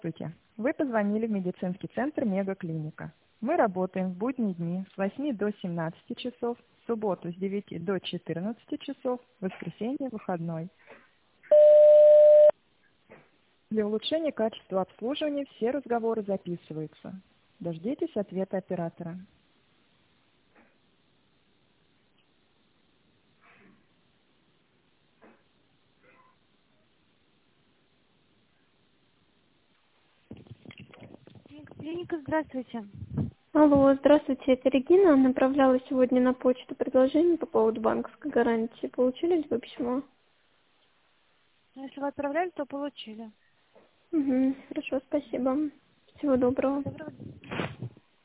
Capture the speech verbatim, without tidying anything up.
Здравствуйте. Вы позвонили в медицинский центр Мегаклиника. Мы работаем в будние дни с восьми до семнадцати часов, в субботу с девяти до четырнадцати часов, в воскресенье выходной. Для улучшения качества обслуживания все разговоры записываются. Дождитесь ответа оператора. Клиника, здравствуйте. Алло, здравствуйте, это Регина. Направляла сегодня на почту предложение по поводу банковской гарантии. Получили ли вы письмо? Если вы отправляли, то получили. Угу, хорошо, спасибо. Всего доброго. Доброго дня.